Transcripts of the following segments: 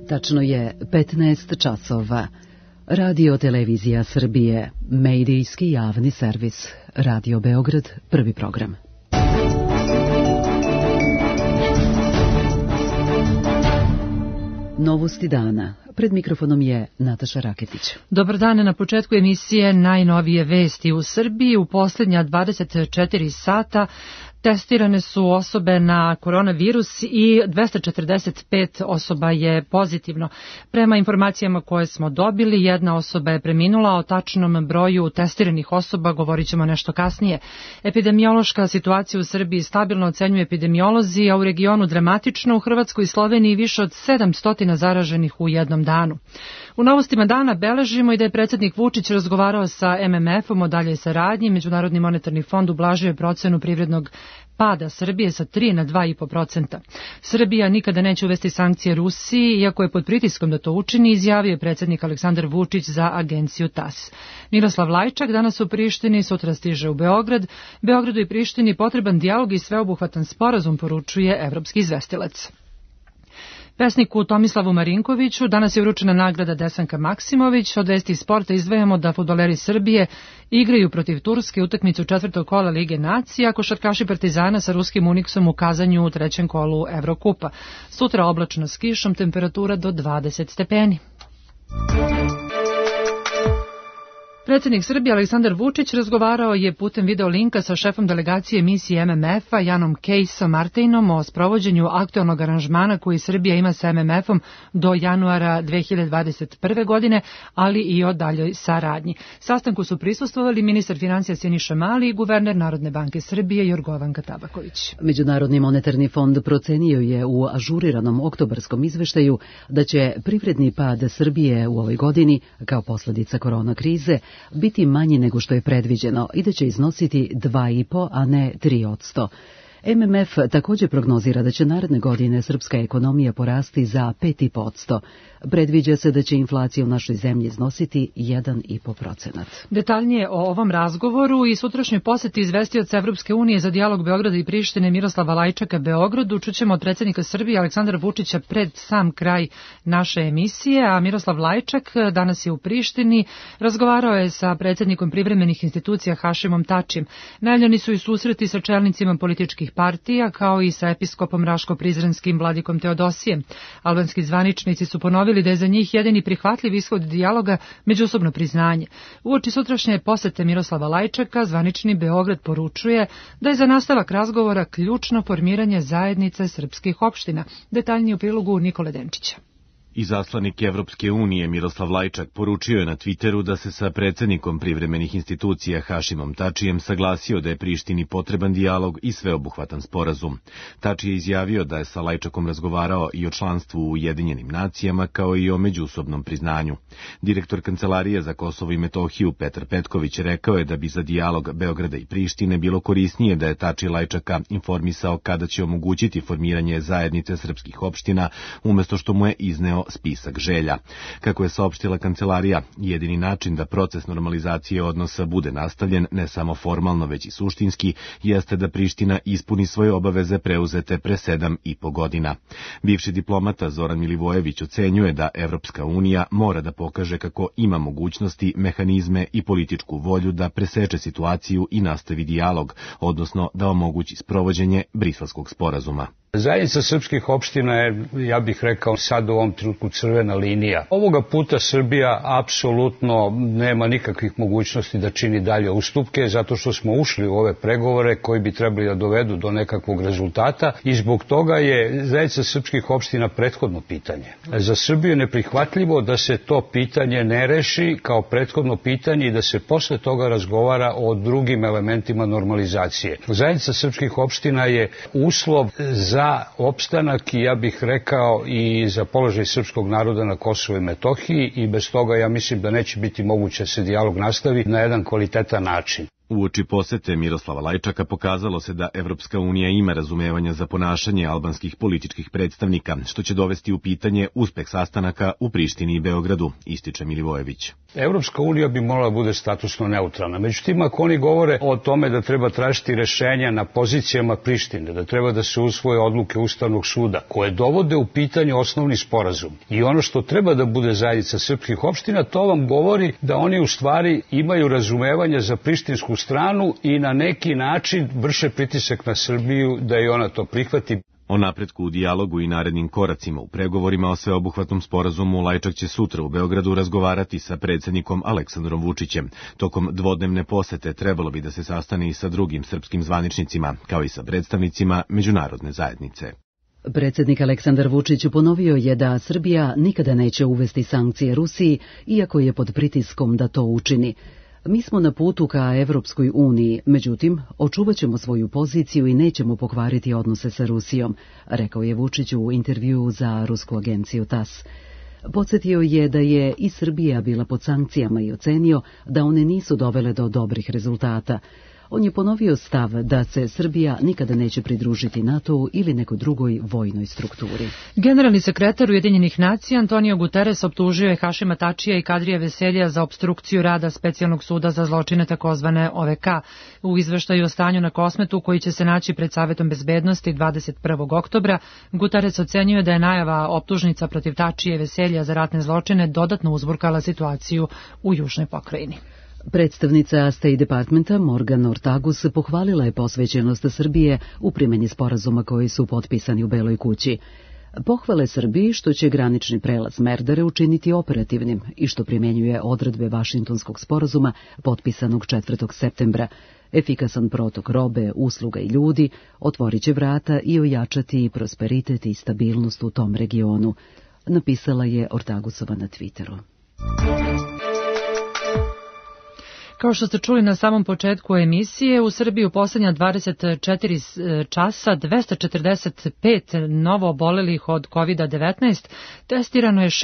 Tačno je 15 časova. Radio Televizija Srbije, medijski javni servis. Radio Beograd, prvi program. Novosti dana. Pred mikrofonom je Nataša Raketić. Dobar dan, na početku emisije najnovije vesti. U Srbiji u posljednja 24 sata testirane su osobe na koronavirus i 245 osoba je pozitivno. Prema informacijama koje smo dobili, jedna osoba je preminula, o tačnom broju testiranih osoba govorit ćemo nešto kasnije. Epidemiološka situacija u Srbiji stabilno ocenjuju epidemiolozi, a u regionu dramatično, u Hrvatskoj i Sloveniji više od 700 zaraženih u jednom danu. U novostima dana beležimo i da je predsjednik Vučić razgovarao sa MMF-om o daljoj saradnji. Međunarodni monetarni fond ublažio je procenu privrednog pada Srbije sa 3 na 2,5%. Srbija nikada neće uvesti sankcije Rusiji, iako je pod pritiskom da to učini, izjavio je predsjednik Aleksandar Vučić za agenciju TAS. Miroslav Lajčak danas u Prištini, sutra stiže u Beograd. Beogradu i Prištini potreban dijalog i sveobuhvatan sporazum, poručuje evropski izvestilac. Pesniku Tomislavu Marinkoviću danas je uručena nagrada Desanka Maksimović. Od vesti iz sporta izdvajamo da fudbaleri Srbije igraju protiv Turske utakmicu četvrtog kola Lige nacija, a košarkaši Partizana sa ruskim Uniksom u Kazanju u trećem kolu Evrokupa. Sutra oblačno s kišom, temperatura do 20 stepeni. Predsjednik Srbije Aleksandar Vučić razgovarao je putem video linka sa šefom delegacije misije MMF-a Janom Kejsom Martejnom o sprovođenju aktualnog aranžmana koji Srbija ima sa MMF-om do januara 2021. godine, ali i o daljoj saradnji. Sastanku su prisustvovali ministar financija Siniša Mali i guverner Narodne banke Srbije Jorgovanka Tabaković. Međunarodni monetarni fond procenio je u ažuriranom oktobarskom izveštaju da će privredni pad Srbije u ovoj godini, kao posljedica korona krize, biti manji nego što je predviđeno i da će iznositi 2,5, a ne 3%. MMF također prognozira da će naredne godine srpska ekonomija porasti za 5,5%. Predviđa se da će inflacija u našoj zemlji iznositi 1,5%. Detaljnije o ovom razgovoru i sutrašnjoj posjeti izvestioca Evropske unije za dijalog Beograda i Prištine Miroslava Lajčaka Beogradu čućemo od predsjednika Srbije Aleksandra Vučića pred sam kraj naše emisije, a Miroslav Lajčak danas je u Prištini, razgovarao je sa predsjednikom privremenih institucija Hašimom Tačijem. Najavljeni su i susreti sa čelnicima političkih partija, kao i sa episkopom Raško-Prizrenskim vladikom Teodosijem. Albanski zvaničnici su ponovili da je za njih jedini prihvatljiv ishod dijaloga međusobno priznanje. Uoči sutrašnje posete Miroslava Lajčaka, zvanični Beograd poručuje da je za nastavak razgovora ključno formiranje zajednice srpskih opština. Detaljnije u prilogu Nikole Denčića. Izaslanik Evropske unije Miroslav Lajčak poručio je na Twitteru da se sa predsjednikom privremenih institucija Hašimom Tačijem saglasio da je Prištini potreban dijalog i sveobuhvatan sporazum. Tači je izjavio da je sa Lajčakom razgovarao i o članstvu u Ujedinjenim nacijama kao i o međusobnom priznanju. Direktor Kancelarije za Kosovo i Metohiju Petar Petković rekao je da bi za dijalog Beograda i Prištine bilo korisnije da je Tači Lajčaka informisao kada će omogućiti formiranje zajednice srpskih opština, umjesto što mu je izneo spisak želja. Kako je saopštila kancelarija, jedini način da proces normalizacije odnosa bude nastavljen ne samo formalno već i suštinski jeste da Priština ispuni svoje obaveze preuzete pre 7,5 godina. Bivši diplomata Zoran Milivojević ocenjuje da Evropska unija mora da pokaže kako ima mogućnosti, mehanizme i političku volju da preseče situaciju i nastavi dijalog, odnosno da omogući sprovođenje Briselskog sporazuma. Zajednica srpskih opština je, ja bih rekao, sad u ovom trenutku crvena linija. Ovoga puta Srbija apsolutno nema nikakvih mogućnosti da čini dalje ustupke, zato što smo ušli u ove pregovore koji bi trebali da dovedu do nekakvog rezultata i zbog toga je zajednica srpskih opština prethodno pitanje. Za Srbiju je neprihvatljivo da se to pitanje ne reši kao prethodno pitanje i da se posle toga razgovara o drugim elementima normalizacije. Zajednica srpskih opština je uslov za opstanak i ja bih rekao i za položaj srpskog naroda na Kosovu i Metohiji i bez toga ja mislim da neće biti moguće da se dijalog nastavi na jedan kvalitetan način. Uoči posete Miroslava Lajčaka pokazalo se da Evropska unija ima razumevanja za ponašanje albanskih političkih predstavnika, što će dovesti u pitanje uspeh sastanaka u Prištini i Beogradu, ističe Milivojević. Evropska unija bi morala bude statusno neutralna. Međutim, ako oni govore o tome da treba tražiti rešenja na pozicijama Prištine, da treba da se usvoje odluke Ustavnog suda, koje dovode u pitanje osnovni sporazum i ono što treba da bude zajednica srpskih opština, to vam govori da oni u stvari imaju razumevanja za prištinsku stranu i na neki način vrše pritisak na Srbiju da i ona to prihvati. O napretku u dijalogu i narednim koracima u pregovorima o sveobuhvatnom sporazumu Lajčak će sutra u Beogradu razgovarati sa predsjednikom Aleksandrom Vučićem. Tokom dvodnevne posete trebalo bi da se sastane i sa drugim srpskim zvaničnicima, kao i sa predstavnicima međunarodne zajednice. Predsjednik Aleksandar Vučić ponovio je da Srbija nikada neće uvesti sankcije Rusiji, iako je pod pritiskom da to učini. Mi smo na putu ka Evropskoj uniji, međutim, očuvat ćemo svoju poziciju i nećemo pokvariti odnose sa Rusijom, rekao je Vučić u intervjuu za rusku agenciju TASS. Podsjetio je da je i Srbija bila pod sankcijama i ocenio da one nisu dovele do dobrih rezultata. On je ponovio stav da se Srbija nikada neće pridružiti NATO-u ili nekoj drugoj vojnoj strukturi. Generalni sekretar Ujedinjenih nacija Antonio Guterres optužio je Hašima Tačija i Kadrija Veselja za opstrukciju rada Specijalnog suda za zločine takozvane OVK. U izveštaju o stanju na Kosmetu, koji će se naći pred Savetom bezbednosti 21. oktobra, Guterres ocenjuje da je najava optužnica protiv Tačija i Veselja za ratne zločine dodatno uzburkala situaciju u južnoj pokrajini. Predstavnica State Departmenta Morgan Ortagus pohvalila je posvećenost Srbije u primjeni sporazuma koji su potpisani u Beloj kući. Pohvale Srbiji što će granični prelaz Merdare učiniti operativnim i što primjenjuje odredbe Vašingtonskog sporazuma potpisanog 4. septembra. Efikasan protok robe, usluga i ljudi otvorit će vrata i ojačati prosperitet i stabilnost u tom regionu, napisala je Ortagusova na Twitteru. Kao što ste čuli na samom početku emisije, u Srbiji u posljednja 24 časa 245 novo obolelih od COVID-19, testirano je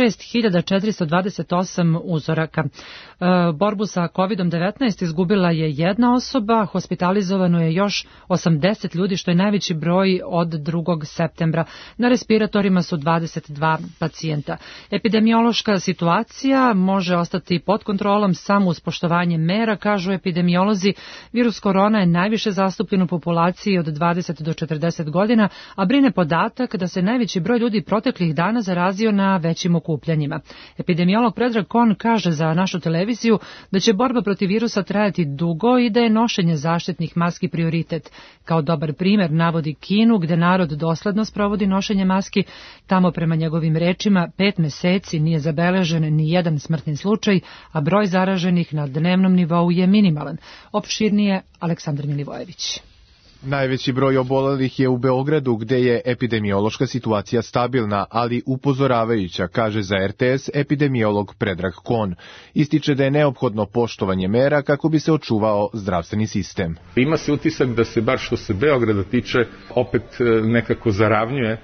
6428 uzoraka. Borbu sa COVID-19 izgubila je jedna osoba, hospitalizovano je još 80 ljudi, što je najveći broj od 2. septembra. Na respiratorima su 22 pacijenta. Epidemiološka situacija može ostati pod kontrolom samo uz poštovanje mera, kažu epidemiolozi. Virus korona je najviše zastupljen u populaciji od 20 do 40 godina, a brine podatak da se najveći broj ljudi proteklih dana zarazio na većim okupljanjima. Epidemiolog Predrag Kon kaže za našu televiziju da će borba protiv virusa trajati dugo i da je nošenje zaštitnih maski prioritet. Kao dobar primjer navodi Kinu, gde narod dosledno sprovodi nošenje maski. Tamo, prema njegovim rečima, 5 meseci nije zabeležen ni jedan smrtni slučaj, a broj zaraženih na dnevnom nivou je minimalan. Opširnije Aleksandar Milivojević. Najveći broj obolelih je u Beogradu, gde je epidemiološka situacija stabilna, ali upozoravajuća, kaže za RTS epidemiolog Predrag Kon. Ističe da je neophodno poštovanje mera kako bi se očuvao zdravstveni sistem. Ima se utisak da se, bar što se Beograda tiče, opet nekako zaravnjuje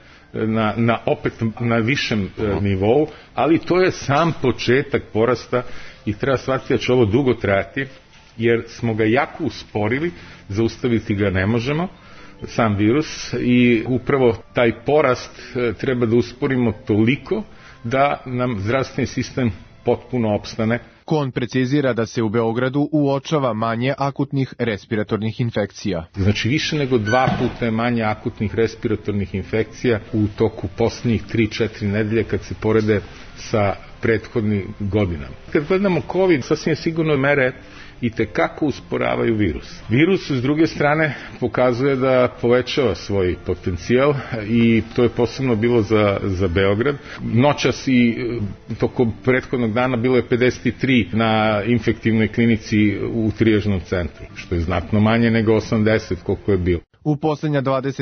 opet na višem nivou, ali to je sam početak porasta i treba shvatiti da će ovo dugo trajati, jer smo ga jako usporili, zaustaviti ga ne možemo, sam virus, i upravo taj porast treba da usporimo toliko da nam zdravstveni sistem potpuno opstane. Kon precizira da se u Beogradu uočava manje akutnih respiratornih infekcija. Znači više nego 2 puta je manje akutnih respiratornih infekcija u toku posljednjih 3-4 nedelje kad se porede sa prethodnim godinama. Kad gledamo COVID, sasvim sigurno mere i tekako usporavaju virus. Virus, s druge strane, pokazuje da povećava svoj potencijal i to je posebno bilo za Beograd. Noćas i tokom prethodnog dana bilo je 53 na infektivnoj klinici u trijažnom centru, što je znatno manje nego 80 koliko je bilo. U poslednja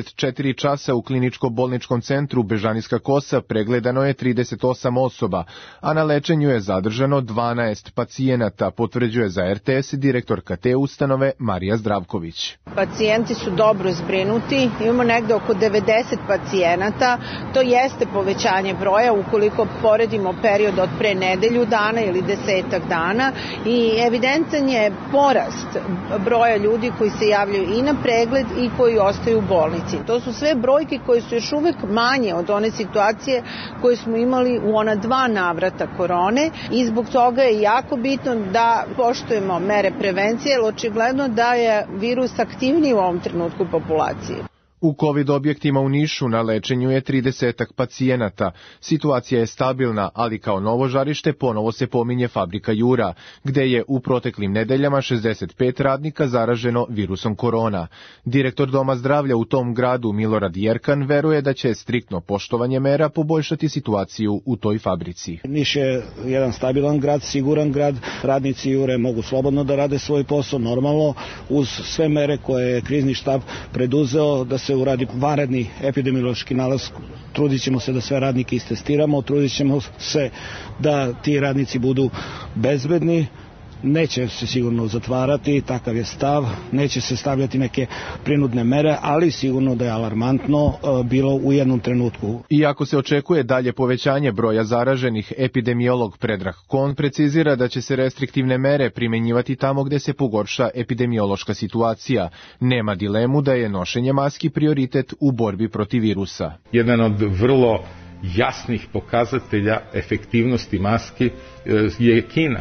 24 časa u kliničko-bolničkom centru Bežanijska Kosa pregledano je 38 osoba, a na lečenju je zadržano 12 pacijenata, potvrđuje za RTS direktorka te ustanove Marija Zdravković. Pacijenti su dobro zbrinuti, imamo negde oko 90 pacijenata, to jeste povećanje broja ukoliko poredimo period od pre nedelju dana ili 10 dana i evidentan je porast broja ljudi koji se javljaju i na pregled i koji ostaju u bolnici. To su sve brojke koje su još uvek manje od one situacije koje smo imali u ona 2 navrata korone i zbog toga je jako bitno da poštujemo mere prevencije, jer očigledno da je virus aktivniji u ovom trenutku u populaciji. U COVID objektima u Nišu na lečenju je 30 pacijenata. Situacija je stabilna, ali kao novo žarište ponovo se pominje fabrika Jura, gde je u proteklim nedeljama 65 radnika zaraženo virusom korona. Direktor Doma zdravlja u tom gradu Milorad Jerkan veruje da će striktno poštovanje mera poboljšati situaciju u toj fabrici. Niš je jedan stabilan grad, siguran grad, radnici Jure mogu slobodno da rade svoj posao normalno uz sve mere koje je krizni štab preduzeo da se uradi vanredni epidemiološki nalaz. Trudit ćemo se da sve radnike istestiramo, trudit ćemo se da ti radnici budu bezbedni, neće se sigurno zatvarati, takav je stav, neće se stavljati neke prinudne mere, ali sigurno da je alarmantno bilo u jednom trenutku. Iako se očekuje dalje povećanje broja zaraženih, epidemiolog Predrag Kon precizira da će se restriktivne mere primenjivati tamo gde se pogorša epidemiološka situacija. Nema dilemu da je nošenje maski prioritet u borbi protiv virusa. Jedan od vrlo jasnih pokazatelja efektivnosti maski je Kina,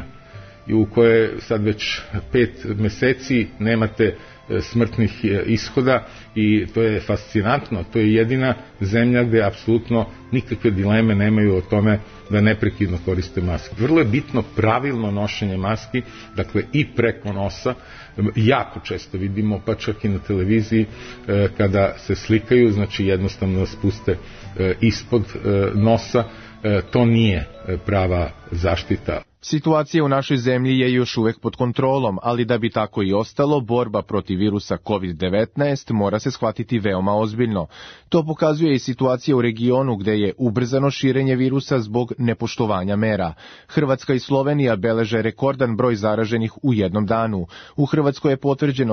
u kojoj sad već 5 meseci nemate smrtnih ishoda i to je fascinantno. To je jedina zemlja gde apsolutno nikakve dileme nemaju o tome da neprekidno koriste maske. Vrlo je bitno pravilno nošenje maski, dakle i preko nosa. Jako često vidimo, pa čak i na televiziji, kada se slikaju, znači jednostavno da spuste ispod nosa. To nije prava zaštita. Situacija u našoj zemlji je još uvek pod kontrolom, ali da bi tako i ostalo, borba protiv virusa COVID-19 mora se shvatiti veoma ozbiljno. To pokazuje i situacija u regionu gde je ubrzano širenje virusa zbog nepoštovanja mera. Hrvatska i Slovenija beleže rekordan broj zaraženih u jednom danu. U Hrvatskoj je potvrđeno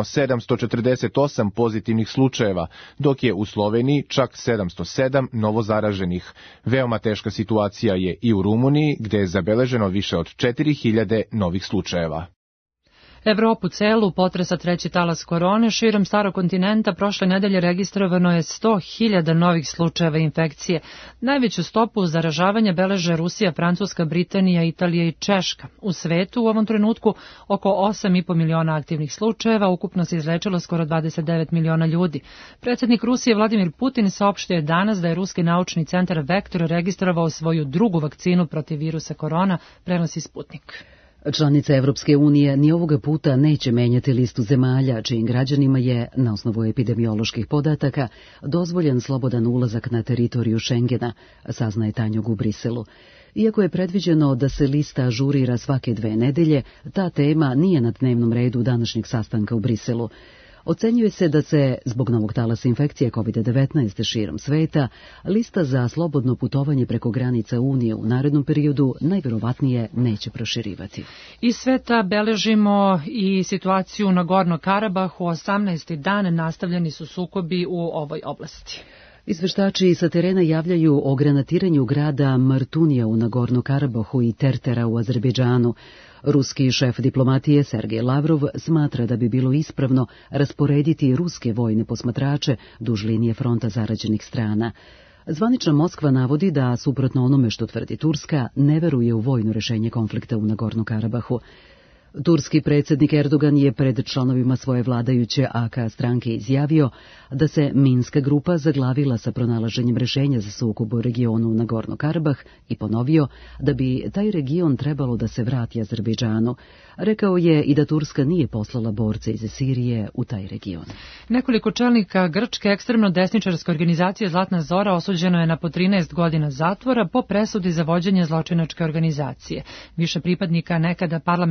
748 pozitivnih slučajeva, dok je u Sloveniji čak 707 novo zaraženih. Veoma teška situacija je i u Rumuniji, gde je zabeleženo više od 4000 novih slučajeva. Evropu celu potresa treći talas korone. Širom starog kontinenta prošle nedelje registrovano je 100.000 novih slučajeva infekcije. Najveću stopu zaražavanja beleže Rusija, Francuska, Britanija, Italija i Češka. U svetu u ovom trenutku oko 8,5 miliona aktivnih slučajeva, ukupno se izlečilo skoro 29 miliona ljudi. Predsjednik Rusije Vladimir Putin saopštio je danas da je Ruski naučni centar Vektor registrovao svoju drugu vakcinu protiv virusa korona, prenosi Sputnik. Članice Evropske unije ni ovoga puta neće menjati listu zemalja, čijim građanima je, na osnovu epidemioloških podataka, dozvoljen slobodan ulazak na teritoriju Šengena, saznaje Tanjug u Briselu. Iako je predviđeno da se lista ažurira svake 2 nedelje, ta tema nije na dnevnom redu današnjeg sastanka u Briselu. Ocenjuje se da se, zbog novog talasa infekcije COVID-19 širom sveta, lista za slobodno putovanje preko granica Unije u narednom periodu najverovatnije neće proširivati. Iz sveta beležimo i situaciju na Gorno Karabahu. 18. dan nastavljeni su sukobi u ovoj oblasti. Izveštači sa terena javljaju o granatiranju grada Martunija u Nagorno Karabahu i Tertera u Azerbejdžanu. Ruski šef diplomatije Sergej Lavrov smatra da bi bilo ispravno rasporediti ruske vojne posmatrače duž linije fronta zarađenih strana. Zvanična Moskva navodi da, suprotno onome što tvrdi Turska, ne veruje u vojno rešenje konflikta u Nagorno Karabahu. Turski predsjednik Erdogan je pred članovima svoje vladajuće AK stranke izjavio da se Minska grupa zaglavila sa pronalaženjem rešenja za sukob u regionu Nagorno Karabah i ponovio da bi taj region trebalo da se vrati Azerbejdžanu. Rekao je i da Turska nije poslala borce iz Sirije u taj region. Nekoliko čelnika grčke ekstremno desničarske organizacije Zlatna Zora osuđeno je na po 13 godina zatvora po presudi za vođenje zločinačke organizacije. Više pripadnika nekada parlamentarne partije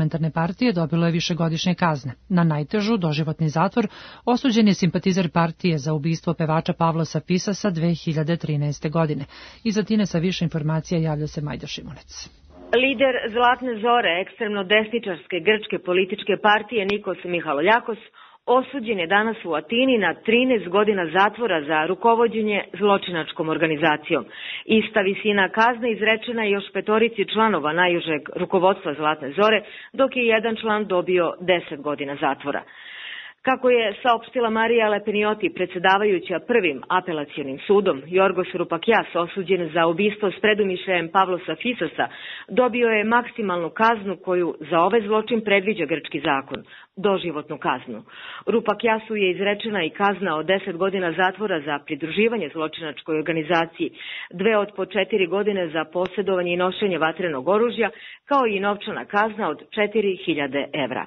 partije dobilo je višegodišnje kazne. Na najtežu doživotni zatvor osuđen je simpatizer partije za ubistvo pevača Pavlosa Fisasa 2013. godine. Iza Tine sa više informacija javlja se Majda Šimunec. Lider Zlatne Zore, ekstremno desničarske grčke političke partije Nikos Mihaloljakos, osuđen je danas u Atini na 13 godina zatvora za rukovođenje zločinačkom organizacijom. Ista visina kazne izrečena je još 5 članova najužeg rukovodstva Zlatne Zore, dok je jedan član dobio 10 godina zatvora. Kako je saopštila Marija Lepenioti, predsedavajuća prvim apelacionim sudom, Jorgos Rupakjas, osuđen za ubistvo s predumišljajem Pavlosa Fisasa, dobio je maksimalnu kaznu koju za ovaj zločin predviđa grčki zakon, doživotnu kaznu. Rupakjasu je izrečena i kazna od 10 godina zatvora za pridruživanje zločinačkoj organizaciji, 2 od po 4 godine za posjedovanje i nošenje vatrenog oružja, kao i novčana kazna od 4.000 evra.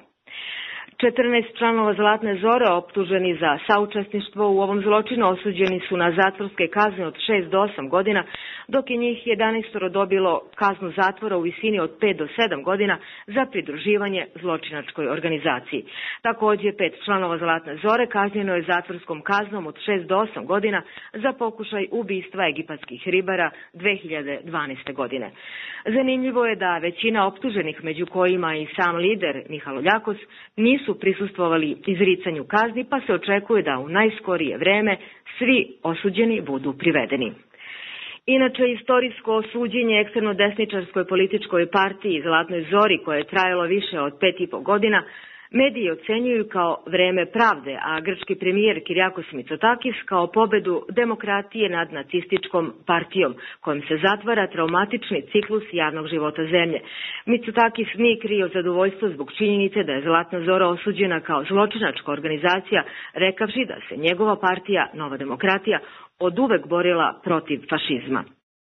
14 članova Zlatne Zore optuženi za saučesništvo u ovom zločinu osuđeni su na zatvorske kazne od 6 do 8 godina, dok je njih 11 dobilo kaznu zatvora u visini od 5 do 7 godina za pridruživanje zločinačkoj organizaciji. Također 5 članova Zlatne Zore kažnjeno je zatvorskom kaznom od 6 do 8 godina za pokušaj ubistva egipatskih ribara 2012. godine. Zanimljivo je da većina optuženih, među kojima i sam lider Mihaloljakos, nisu prisustvovali izricanju kazni, pa se očekuje da u najskorije vreme svi osuđeni budu privedeni. Inače, istorijsko suđenje ekstremno desničarskoj političkoj partiji Zlatnoj Zori, koje je trajalo više od 5,5 godina, mediji ocenjuju kao vreme pravde, a grčki premijer Kyriakos Mitsotakis kao pobedu demokratije nad nacističkom partijom, kojom se zatvara traumatični ciklus javnog života zemlje. Mitsotakis nije krio zadovoljstvo zbog činjenice da je Zlatna Zora osuđena kao zločinačka organizacija, rekavši da se njegova partija, Nova demokratija, oduvek borila protiv fašizma.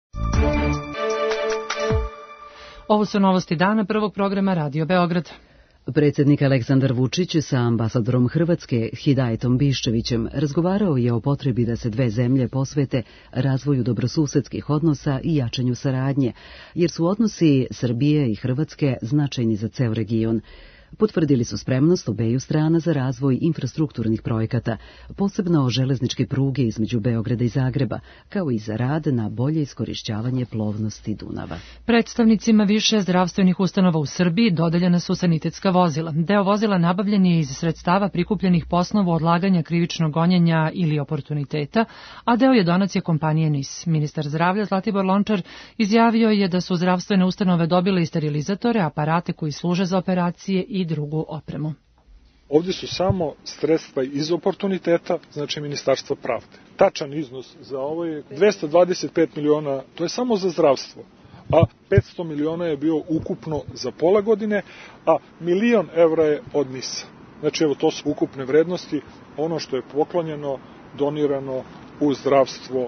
Ovo su novosti dana prvog programa Radio Beograd. Predsjednik Aleksandar Vučić sa ambasadorom Hrvatske Hidajetom Biščevićem razgovarao je o potrebi da se dve zemlje posvete razvoju dobrosusedskih odnosa i jačanju saradnje, jer su odnosi Srbije i Hrvatske značajni za ceo region. Potvrdili su spremnost obeju strana za razvoj infrastrukturnih projekata, posebno železničke pruge između Beograda i Zagreba, kao i za rad na bolje iskorišćavanje plovnosti Dunava. Predstavnicima više zdravstvenih ustanova u Srbiji dodeljena su sanitetska vozila. Deo vozila nabavljen je iz sredstava prikupljenih po osnovu odlaganja krivičnog gonjenja ili oportuniteta, a deo je donacija kompanije NIS. Ministar zdravlja Zlatibor Lončar izjavio je da su zdravstvene ustanove dobile i sterilizatore, aparate koji služe za operacije i drugu opremu. Ovdje su samo sredstva iz oportuniteta, znači Ministarstva pravde. Tačan iznos za ovo je 225 miliona, to je samo za zdravstvo, a 500 miliona je bio ukupno za pola godine, a 1.000.000 evra je od NIS-a. Znači evo to su ukupne vrednosti, ono što je poklonjeno, donirano u zdravstvo.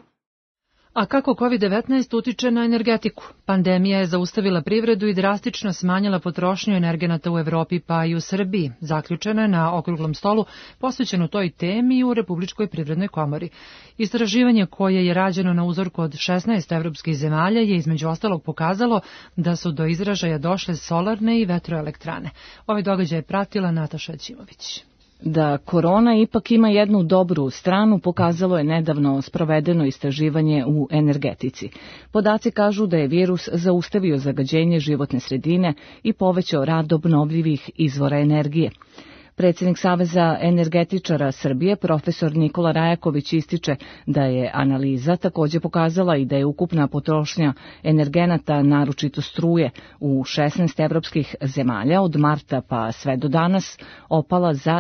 A kako COVID-19 utiče na energetiku? Pandemija je zaustavila privredu i drastično smanjila potrošnju energenata u Evropi pa i u Srbiji. Zaključeno je na okruglom stolu posvećeno toj temi u Republičkoj privrednoj komori. Istraživanje koje je rađeno na uzorku od 16 evropskih zemalja je između ostalog pokazalo da su do izražaja došle solarne i vetroelektrane. Ovaj događaj je pratila Nataša Ćimović. Da korona ipak ima jednu dobru stranu pokazalo je nedavno sprovedeno istraživanje u energetici. Podaci kažu da je virus zaustavio zagađenje životne sredine i povećao rad obnovljivih izvora energije. Predsjednik Saveza energetičara Srbije, profesor Nikola Rajaković, ističe da je analiza također pokazala i da je ukupna potrošnja energenata, naročito struje, u 16 evropskih zemalja od marta pa sve do danas opala za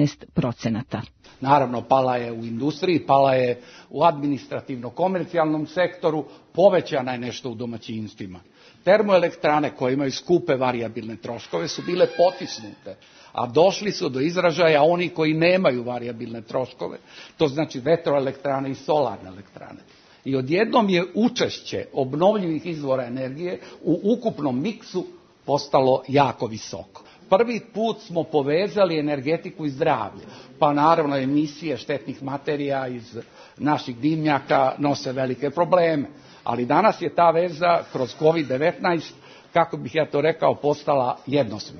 12%. Naravno, pala je u industriji, pala je u administrativno-komercijalnom sektoru, povećana je nešto u domaćinstvima. Termoelektrane koje imaju skupe varijabilne troškove su bile potisnute, a došli su do izražaja oni koji nemaju varijabilne troškove, to znači vetroelektrane i solarne elektrane. I odjednom je učešće obnovljivih izvora energije u ukupnom miksu postalo jako visoko. Prvi put smo povezali energetiku i zdravlje, pa naravno emisije štetnih materija iz naših dimnjaka nose velike probleme. Ali danas je ta veza kroz COVID-19, kako bih ja to rekao, postala jednosmerna.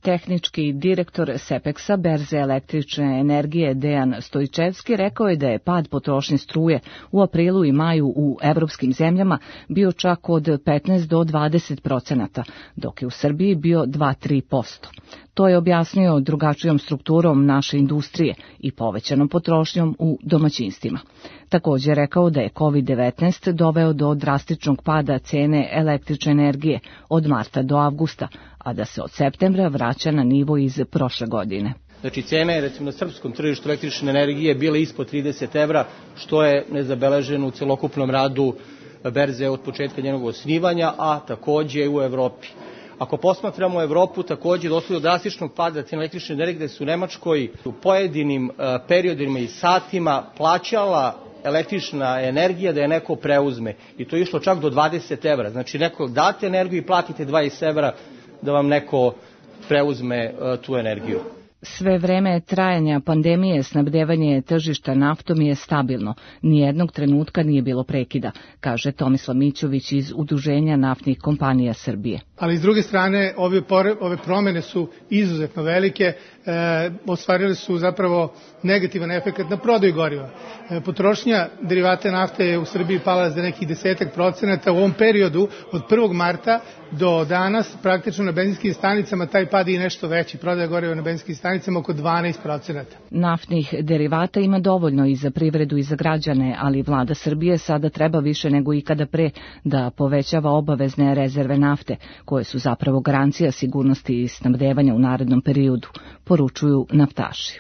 Tehnički direktor Sepexa, berze električne energije Dejan Stojčevski, rekao je da je pad potrošnje struje u aprilu i maju u evropskim zemljama bio čak od 15 do 20%, dok je u Srbiji bio 2-3%. To je objasnio drugačijom strukturom naše industrije i povećanom potrošnjom u domaćinstvima. Također rekao da je COVID-19 doveo do drastičnog pada cene električne energije od marta do avgusta, a da se od septembra vraća na nivo iz prošle godine. Znači cene, recimo na srpskom tržištu električne energije bile ispod 30 evra, što je nezabeleženo u celokupnom radu berze od početka njenog osnivanja, a takođe u Evropi. Ako posmatramo Evropu, takođe došlo do drastičnog pada cena električne energije, gde su u Nemačkoj u pojedinim periodima i satima plaćala električna energija da je neko preuzme. I to je išlo čak do 20 evra. Znači neko date energiju i platite 20 evra da vam neko preuzme tu energiju. Sve vreme trajanja pandemije snabdevanje tržišta naftom je stabilno. Nijednog trenutka nije bilo prekida, kaže Tomislav Mićović iz Udruženja naftnih kompanija Srbije. Ali s druge strane, ove promene su izuzetno velike, ostvarile su zapravo negativan efekt na prodaju goriva. Potrošnja derivata nafte je u Srbiji pala za nekih 10%. U ovom periodu od 1. marta do danas praktično na benzinskim stanicama taj pad je nešto veći. Prodaja goriva na benzinskim stanicama oko 12%. Naftnih derivata ima dovoljno i za privredu i za građane, ali vlada Srbije sada treba više nego ikada pre da povećava obavezne rezerve nafte, koje su zapravo garancija sigurnosti i snabdevanja u narednom periodu, poručuju naftaši.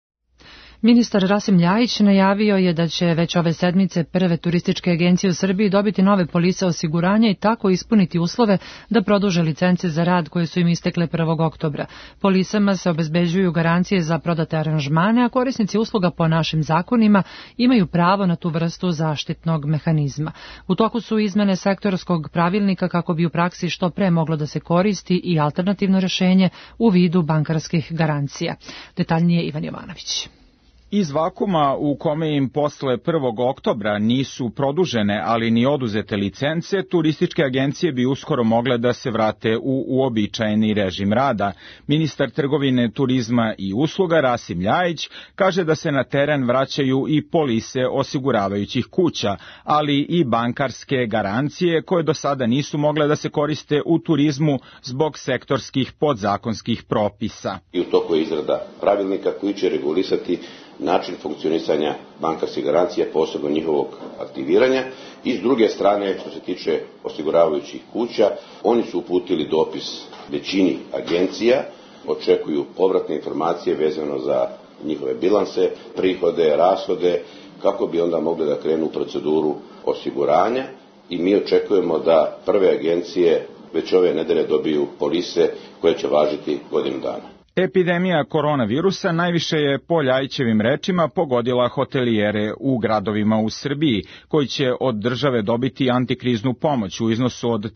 Ministar Rasim Ljajić najavio je da će već ove sedmice prve turističke agencije u Srbiji dobiti nove polise osiguranja i tako ispuniti uslove da produže licence za rad koje su im istekle 1. oktobra. Polisama se obezbeđuju garancije za prodate aranžmane, a korisnici usluga po našim zakonima imaju pravo na tu vrstu zaštitnog mehanizma. U toku su izmene sektorskog pravilnika kako bi u praksi što pre moglo da se koristi i alternativno rešenje u vidu bankarskih garancija. Detaljnije Ivan Jovanović. Iz vakuma u kome im posle 1. oktobra nisu produžene, ali ni oduzete licence, turističke agencije bi uskoro mogle da se vrate u uobičajeni režim rada. Ministar trgovine, turizma i usluga Rasim Ljajić kaže da se na teren vraćaju i polise osiguravajućih kuća, ali i bankarske garancije koje do sada nisu mogle da se koriste u turizmu zbog sektorskih podzakonskih propisa. I u toku je izrada pravilnika koji će regulisati način funkcionisanja bankarskih garancija, posebno njihovog aktiviranja. I s druge strane, što se tiče osiguravajućih kuća, oni su uputili dopis većini agencija, očekuju povratne informacije vezano za njihove bilanse, prihode, rashode, kako bi onda mogli da krenu u proceduru osiguranja i mi očekujemo da prve agencije već ove nedelje dobiju polise koje će važiti godinu dana. Epidemija koronavirusa najviše je, po Ljajićevim rečima, pogodila hotelijere u gradovima u Srbiji, koji će od države dobiti antikriznu pomoć u iznosu od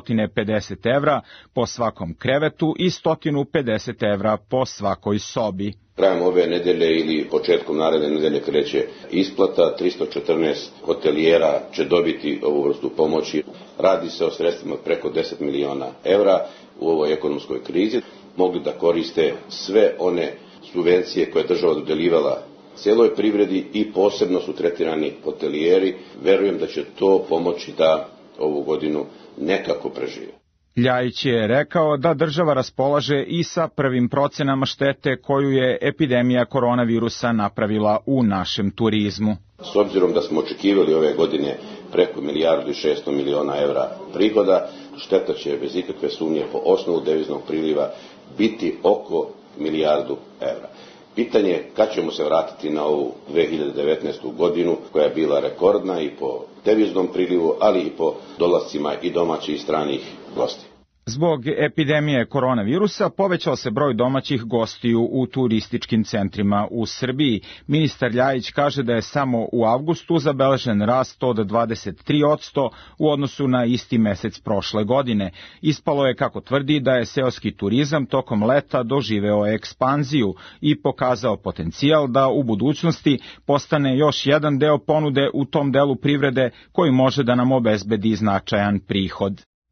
350 evra po svakom krevetu i 150 evra po svakoj sobi. Krajem ove nedelje ili početkom naredne nedelje kreće isplata, 314 hotelijera će dobiti ovu vrstu pomoći. Radi se o sredstvima preko 10 miliona evra u ovoj ekonomskoj krizi. Mogli da koriste sve one subvencije koje je država dodeljivala cijeloj privredi i posebno su tretirani hotelijeri. Verujem da će to pomoći da ovu godinu nekako prežive. Ljajić je rekao da država raspolaže i sa prvim procenama štete koju je epidemija koronavirusa napravila u našem turizmu. S obzirom da smo očekivali ove godine preko 1,6 milijardi evra prihoda, šteta će bez ikakve sumnje po osnovu deviznog priliva biti oko 1 milijardu evra. Pitanje je kad ćemo se vratiti na ovu 2019. godinu koja je bila rekordna i po deviznom prilivu, ali i po dolascima i domaćih i stranih gostiju. Zbog epidemije koronavirusa povećao se broj domaćih gostiju u turističkim centrima u Srbiji. Ministar Ljajić kaže da je samo u avgustu zabeležen rast od 23% u odnosu na isti mesec prošle godine. Ispalo je, kako tvrdi, da je seoski turizam tokom leta doživeo ekspanziju i pokazao potencijal da u budućnosti postane još jedan deo ponude u tom delu privrede koji može da nam obezbedi značajan prihod.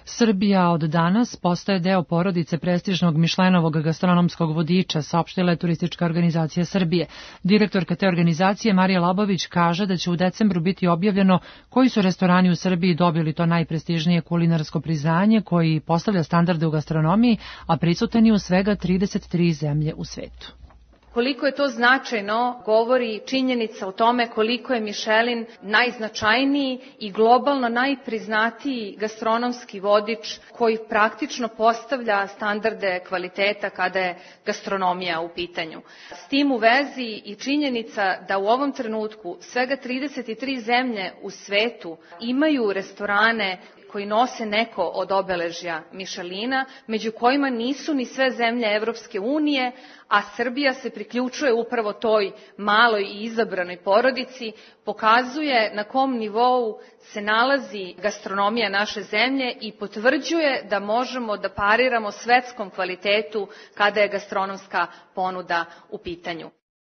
Srbija od danas postaje deo porodice prestižnog Mišlenovog gastronomskog vodiča, saopštila je Turistička organizacija Srbije. Direktorka te organizacije Marija Labović kaže da će u decembru biti objavljeno koji su restorani u Srbiji dobili to najprestižnije kulinarsko priznanje koji postavlja standarde u gastronomiji, a prisutan je u svega 33 zemlje u svetu. Koliko je to značajno govori činjenica o tome koliko je Michelin najznačajniji i globalno najpriznatiji gastronomski vodič koji praktično postavlja standarde kvaliteta kada je gastronomija u pitanju. S tim u vezi i činjenica da u ovom trenutku svega 33 zemlje u svetu imaju restorane koji nose neko od obeležja Michelina, među kojima nisu ni sve zemlje Evropske unije, a Srbija se priključuje upravo toj maloj i izabranoj porodici, pokazuje na kom nivou se nalazi gastronomija naše zemlje i potvrđuje da možemo da pariramo svetskom kvalitetu kada je gastronomska ponuda u pitanju.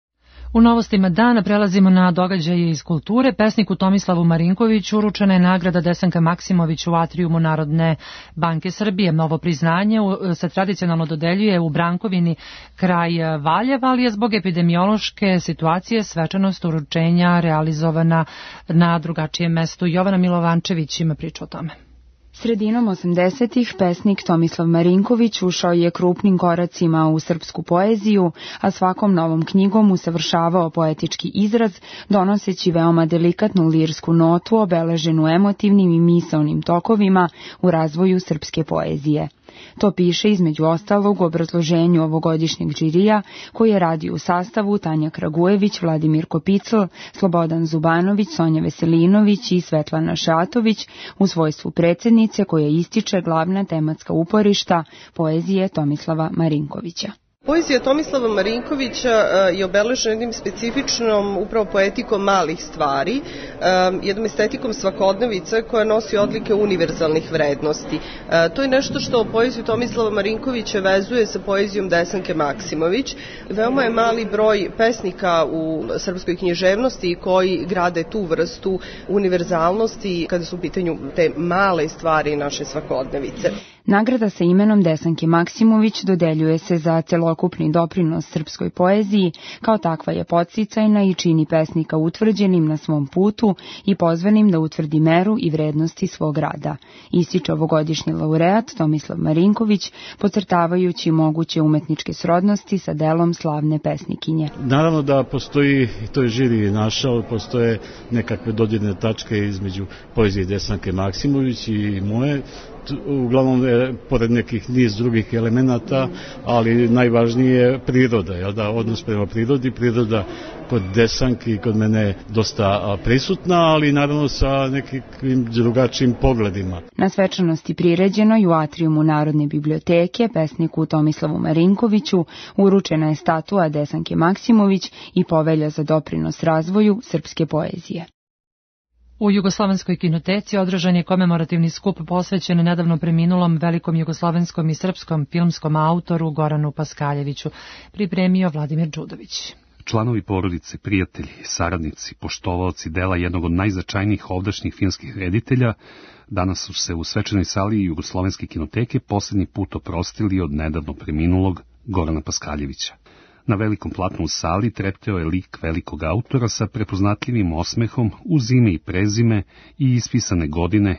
U novostima dana prelazimo na događaje iz kulture. Pesniku Tomislavu Marinkoviću uručena je nagrada Desanka Maksimović u atrijumu Narodne banke Srbije. Novo priznanje se tradicionalno dodeljuje u Brankovini kraj Valjeva, ali je zbog epidemiološke situacije svečanost uručenja realizovana na drugačijem mestu. Jovana Milovančević ima priču o tome. Sredinom 80-ih pesnik Tomislav Marinković ušao je krupnim koracima u srpsku poeziju, a svakom novom knjigom usavršavao poetički izraz, donoseći veoma delikatnu lirsku notu obeleženu emotivnim i misaonim tokovima u razvoju srpske poezije. To piše između ostalog u obrazloženju ovogodišnjeg žirija koji je radio u sastavu Tanja Kragujević, Vladimir Kopicl, Slobodan Zubanović, Sonja Veselinović i Svetlana Šatović u svojstvu predsjednice koja ističe glavna tematska uporišta poezije Tomislava Marinkovića. Poezija Tomislava Marinkovića je obeležena jednim specifičnom upravo poetikom malih stvari, jednom estetikom svakodnevice koja nosi odlike univerzalnih vrednosti. To je nešto što poeziju Tomislava Marinkovića vezuje sa poezijom Desanke Maksimović. Veoma je mali broj pesnika u srpskoj književnosti koji grade tu vrstu univerzalnosti kada su u pitanju te male stvari naše svakodnevice. Nagrada sa imenom Desanke Maksimović dodeljuje se za celokupni doprinos srpskoj poeziji, kao takva je podsticajna i čini pesnika utvrđenim na svom putu i pozvanim da utvrdi meru i vrednosti svog rada. Ističe ovogodišnji laureat Tomislav Marinković, podcrtavajući moguće umetničke srodnosti sa delom slavne pesnikinje. Naravno da postoji, to je žiri našao, postoje nekakve dodirne tačke između poezije Desanke Maksimović i moje, uglavnom pored nekih niz drugih elemenata, ali najvažnije je priroda, da, odnos prema prirodi, priroda kod Desanki, kod mene dosta prisutna, ali naravno sa nekim drugačijim pogledima. Na svečanosti priređenoj u atrijumu Narodne biblioteke pesniku Tomislavu Marinkoviću uručena je statua Desanke Maksimović i povelja za doprinos razvoju srpske poezije. U Jugoslovenskoj kinoteci održan je komemorativni skup posvećen nedavno preminulom velikom jugoslovenskom i srpskom filmskom autoru Goranu Paskaljeviću, pripremio Vladimir Đudović. Članovi porodice, prijatelji, saradnici, poštovaoci dela jednog od najznačajnijih ovdašnjih filmskih reditelja danas su se u svečanoj sali Jugoslovenske kinoteke posljednji put oprostili od nedavno preminulog Gorana Paskaljevića. Na velikom platnu u sali trepteo je lik velikog autora sa prepoznatljivim osmehom uz ime i prezime i ispisane godine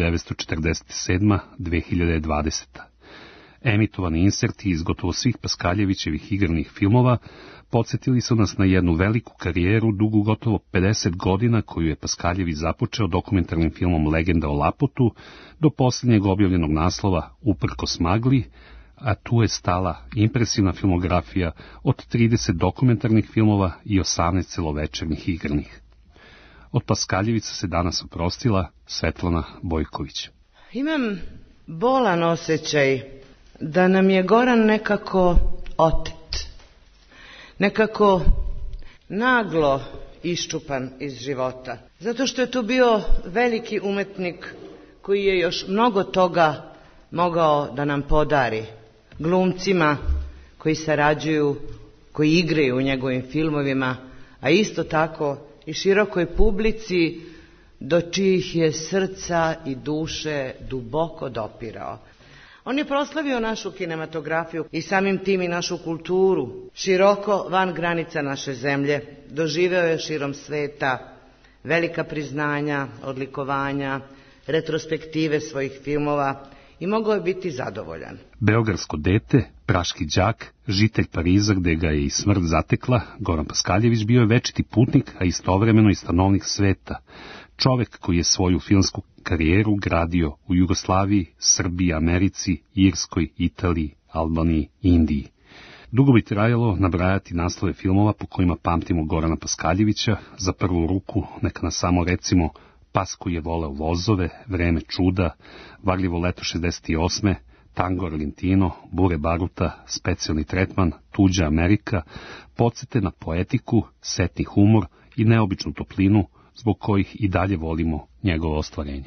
1947-2020. Emitovani inserti iz gotovo svih Paskaljevićevih igranih filmova podsjetili su nas na jednu veliku karijeru dugu gotovo 50 godina koju je Paskaljević započeo dokumentarnim filmom Legenda o Lapotu do posljednjeg objavljenog naslova Uprkos magli, a tu je stala impresivna filmografija od 30 dokumentarnih filmova i 18 celovečernjih igranih. Od Paskaljevića se danas oprostila Svetlana Bojković. Imam bolan osjećaj da nam je Goran nekako otet, nekako naglo iščupan iz života, zato što je tu bio veliki umetnik koji je još mnogo toga mogao da nam podari, glumcima koji sarađuju, koji igraju u njegovim filmovima, a isto tako i širokoj publici do čijih je srca i duše duboko dopirao. On je proslavio našu kinematografiju i samim tim i našu kulturu široko van granica naše zemlje. Doživeo je širom sveta velika priznanja, odlikovanja, retrospektive svojih filmova i mogao je biti zadovoljan. Beogradsko dete, praški đak, žitelj Pariza gde ga je i smrt zatekla, Goran Paskaljević bio je večiti putnik, a istovremeno i stanovnik sveta. Čovek koji je svoju filmsku karijeru gradio u Jugoslaviji, Srbiji, Americi, Irskoj, Italiji, Albaniji i Indiji. Dugo bi trajalo nabrajati naslove filmova po kojima pamtimo Gorana Paskaljevića, za prvu ruku neka nas samo recimo Pas koji je voleo vozove, Vreme čuda, Varljivo leto 68. Tango Argentino, Bure baruta, Specijalni tretman, Tuđa Amerika, podsete na poetiku, setni humor i neobičnu toplinu zbog kojih i dalje volimo njegovo ostvarenje.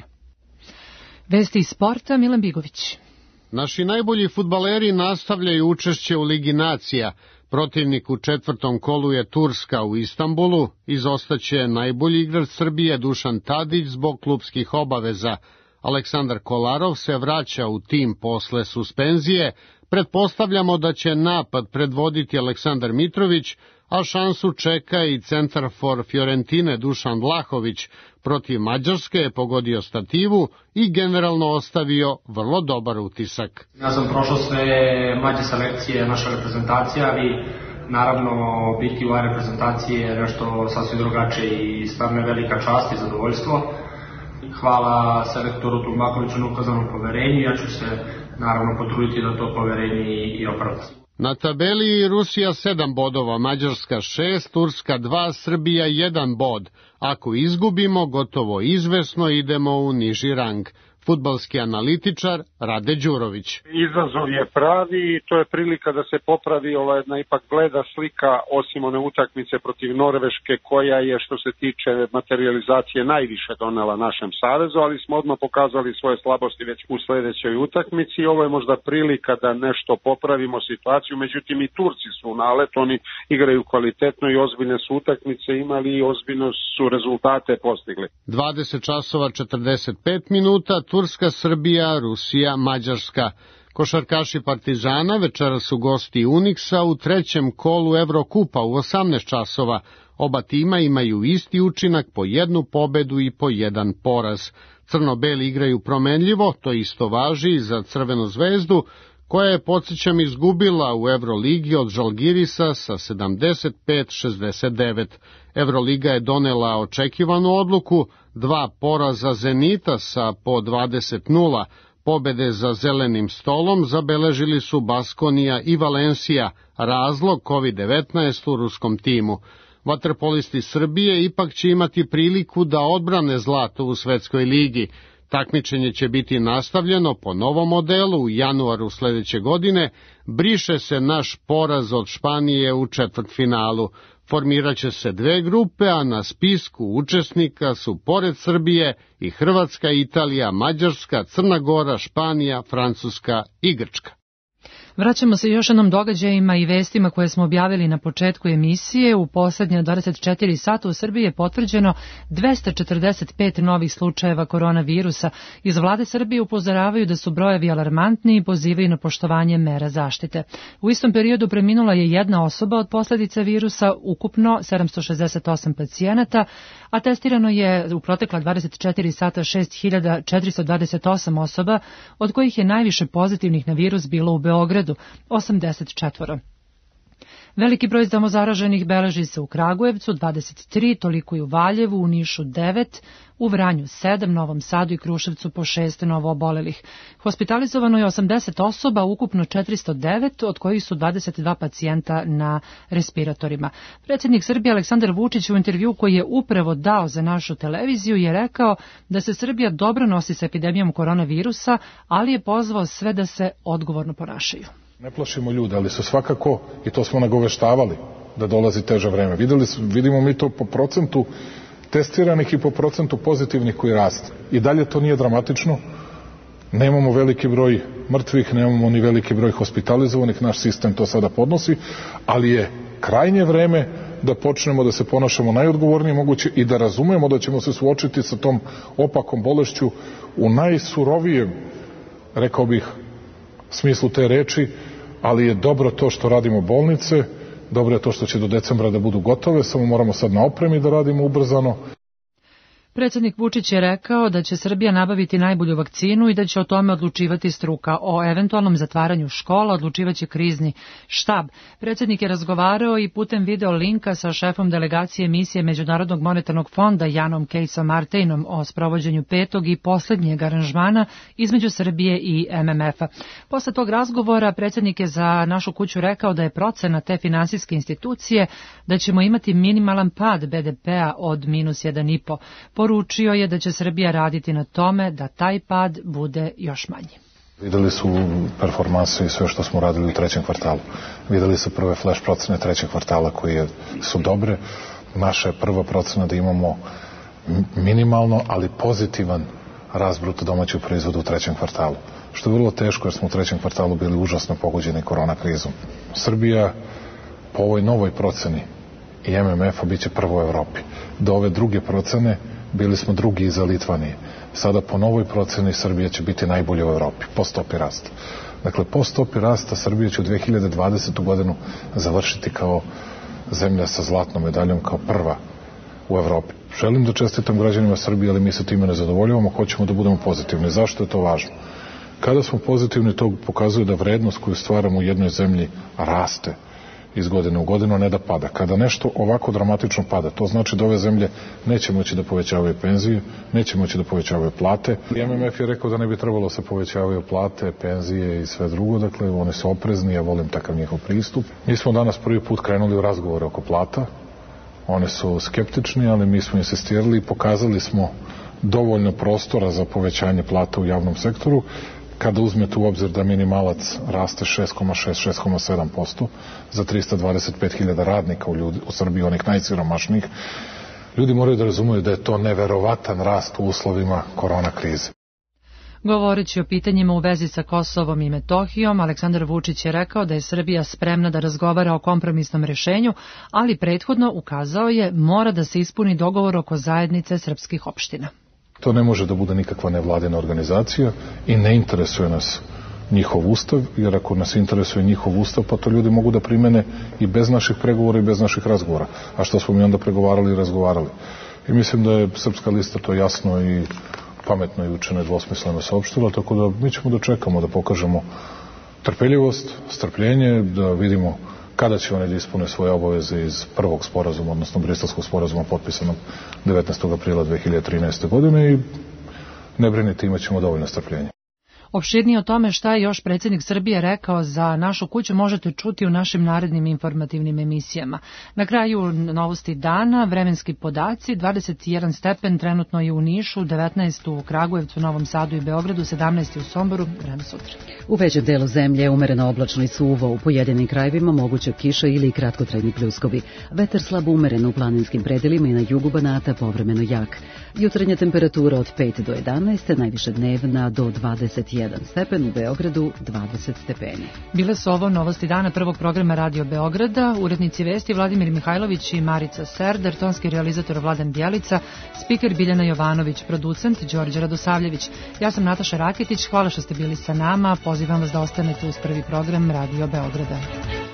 Vesti iz sporta, Milan Bigović. Naši najbolji fudbaleri nastavljaju učešće u Ligi nacija. Protivnik u četvrtom kolu je Turska u Istanbulu. Izostaće najbolji igrač Srbije Dušan Tadić zbog klupskih obaveza. Aleksandar Kolarov se vraća u tim posle suspenzije. Pretpostavljamo da će napad predvoditi Aleksandar Mitrović, a šansu čeka i centar for Fiorentine Dušan Vlahović. Protiv Mađarske je pogodio stativu i generalno ostavio vrlo dobar utisak. Ja sam prošao sve mlađe selekcije, naša reprezentacija, ali naravno biti u reprezentaciji je nešto sasvim drugačije i stvarno je velika čast i zadovoljstvo. Hvala selektoru Tumbakoviću na ukazanom poverenju, ja ću se naravno potruditi da to poverenje i opravda. Na tabeli Rusija 7 bodova, Mađarska 6, Turska 2, Srbija 1 bod. Ako izgubimo, gotovo izvesno idemo u niži rang. Fudbalski analitičar Rade Đurović. Izazov je pravi i to je prilika da se popravi ova jedna ipak bleda slika, osim one utakmice protiv Norveške koja je što se tiče materializacije najviše donela našem savezu, ali smo odmah pokazali svoje slabosti već u sledećoj utakmici. Ovo je možda prilika da nešto popravimo situaciju, međutim i Turci su nalet, oni igraju kvalitetno i ozbiljne su utakmice imali i ozbiljno su rezultate postigli. 20 časova 45 minuta, Turska, Srbija, Rusija, Mađarska. Košarkaši Partizana večeras su gosti Uniksa u trećem kolu Evrokupa u 18 časova. Oba tima imaju isti učinak, po jednu pobedu i po jedan poraz. Crno-beli igraju promenljivo, to isto važi i za Crvenu zvezdu, koja je, podsjećam, izgubila u Evroligi od Žalgirisa sa 75-69. Evroliga je donela očekivanu odluku, 2 poraza Zenita sa po 20-0. Pobede za zelenim stolom zabeležili su Baskonija i Valensija, razlog COVID-19 u ruskom timu. Vaterpolisti Srbije ipak će imati priliku da odbrane zlato u svetskoj ligi. Takmičenje će biti nastavljeno po novom modelu u januaru sledeće godine, briše se naš poraz od Španije u četvrtfinalu. Formiraće se 2 grupe, a na spisku učesnika su pored Srbije i Hrvatska, Italija, Mađarska, Crna Gora, Španija, Francuska i Grčka. Vraćamo se još jednom događajima i vestima koje smo objavili na početku emisije. U poslednje 24 sata u Srbiji je potvrđeno 245 novih slučajeva koronavirusa. Iz vlade Srbije upozoravaju da su brojevi alarmantni i pozivaju na poštovanje mera zaštite. U istom periodu preminula je jedna osoba od posledica virusa, ukupno 768 pacijenata, a testirano je u protekla 24 sata 6428 osoba, od kojih je najviše pozitivnih na virus bilo u Beogradu, 84. Veliki broj samozaraženih beleži se u Kragujevcu, 23, toliko i u Valjevu, u Nišu 9, u Vranju 7, Novom Sadu i Kruševcu po 6 novoobolelih. Hospitalizovano je 80 osoba, ukupno 409, od kojih su 22 pacijenta na respiratorima. Predsjednik Srbije Aleksandar Vučić u intervju koji je upravo dao za našu televiziju je rekao da se Srbija dobro nosi sa epidemijom koronavirusa, ali je pozvao sve da se odgovorno ponašaju. Ne plašimo ljude, ali su svakako, i to smo nagoveštavali, da dolazi teže vreme. Vidimo mi to po procentu testiranih i po procentu pozitivnih koji raste. I dalje to nije dramatično. Nemamo veliki broj mrtvih, nemamo ni veliki broj hospitalizovanih, naš sistem to sada podnosi, ali je krajnje vreme da počnemo da se ponašamo najodgovornije moguće i da razumemo da ćemo se suočiti sa tom opakom bolešću u najsurovijem, rekao bih, smislu te reči, ali je dobro to što radimo bolnice, dobro je to što će do decembra da budu gotove, samo moramo sad na opremi da radimo ubrzano. Predsjednik Vučić je rekao da će Srbija nabaviti najbolju vakcinu i da će o tome odlučivati struka. O eventualnom zatvaranju škola odlučivaće krizni štab. Predsjednik je razgovarao i putem video linka sa šefom delegacije misije Međunarodnog monetarnog fonda Janom Kejsom Martejnom o sprovođenju 5. i posljednjeg aranžmana između Srbije i MMF-a. Posle tog razgovora predsjednik je za Našu kuću rekao da je procena te finansijske institucije da ćemo imati minimalan pad BDP-a od -1,5%. Poručio je da će Srbija raditi na tome da taj pad bude još manji. Videli su performanse i sve što smo radili u trećem kvartalu. Videli su prve flash procene trećeg kvartala koje su dobre. Naša je prva procena da imamo minimalno, ali pozitivan rast bruto domaćeg proizvoda u trećem kvartalu. Što je vrlo teško jer smo u trećem kvartalu bili užasno pogođeni korona krizom. Srbija po ovoj novoj proceni i MMF-a bit će prvo u Evropi. Do ove druge procene bili smo drugi iza Litvanije. Sada po novoj proceni Srbija će biti najbolja u Evropi, po stopi rasta. Dakle, po stopi rasta Srbija će u 2020. godinu završiti kao zemlja sa zlatnom medaljom, kao prva u Evropi. Želim da čestitam građanima Srbije, ali mi se time ne zadovoljavamo, hoćemo da budemo pozitivni. Zašto je to važno? Kada smo pozitivni, to pokazuje da vrednost koju stvaramo u jednoj zemlji raste iz godine u godinu, a ne da pada. Kada nešto ovako dramatično pada, to znači da ove zemlje neće moći da povećavaju penzije, neće moći da povećavaju plate. MMF je rekao da ne bi trebalo se povećavaju plate, penzije i sve drugo, dakle oni su oprezni, ja volim takav njihov pristup. Mi smo danas prvi put krenuli u razgovore oko plata, one su skeptični, ali mi smo insistirali i pokazali smo dovoljno prostora za povećanje plata u javnom sektoru. Kada uzmete u obzir da minimalac raste 6,6-6,7% za 325.000 radnika u Srbiji, onih najsiromašnijih, ljudi moraju da razumeju da je to neverovatan rast u uslovima korona krize. Govoreći o pitanjima u vezi sa Kosovom i Metohijom, Aleksandar Vučić je rekao da je Srbija spremna da razgovara o kompromisnom rešenju, ali prethodno ukazao je mora da se ispuni dogovor oko zajednice srpskih opština. To ne može da bude nikakva nevladina organizacija i ne interesuje nas njihov ustav, jer ako nas interesuje njihov ustav, pa to ljudi mogu da primene i bez naših pregovora i bez naših razgovora. A što smo mi onda pregovarali i razgovarali? I mislim da je Srpska lista to jasno i pametno i učeno i dvosmisleno saopštila, tako da mi ćemo da čekamo, da pokažemo trpeljivost, strpljenje, da vidimo kada će oni da ispune svoje obaveze iz prvog sporazuma, odnosno Briselskog sporazuma potpisanog 19. aprila 2013. godine i ne brinite, imat ćemo dovoljno strpljenja. Opširnije o tome šta je još predsjednik Srbije rekao za Našu kuću možete čuti u našim narednim informativnim emisijama. Na kraju novosti dana, vremenski podaci, 21 stepen trenutno je u Nišu, 19 u Kragujevcu, Novom Sadu i Beogradu, 17 u Somboru, vreme sutra. U većem delu zemlje umereno oblačno i suvo, u pojedinim krajevima moguća kiša ili kratkotrajni pljuskovi. Vetar slabo umeren u planinskim predelima i na jugu Banata povremeno jak. Jutarnja temperatura od 5 do 11, najviše dnevna do 21 stepen, u Beogradu 20 stepeni. Bile su ovo novosti dana prvog programa Radio Beograda, urednici vesti Vladimir Mihajlović i Marica Serder, tonski realizator Vladan Bjelica, spiker Biljana Jovanović, producent Đorđe Radosavljević. Ja sam Nataša Raketić, hvala što ste bili sa nama, pozivam vas da ostanete uz prvi program Radio Beograda.